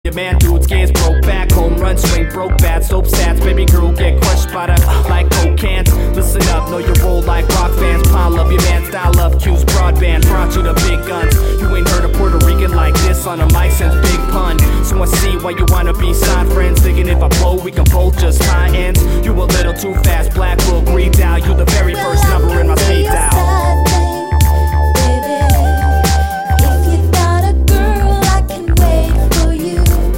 man dudes, gays broke back, home run swing, broke bats, dope stats, baby girl get crushed by the like coke cans. Listen up, know your role like rock fans, pile up your man style up, Q's broadband, brought you the big guns. You ain't heard a Puerto Rican like this on a mic since Big Pun. So I see why you wanna be side friends, thinking if I blow we can both just tie ends. You a little too fast, black will greed down, you the very first number in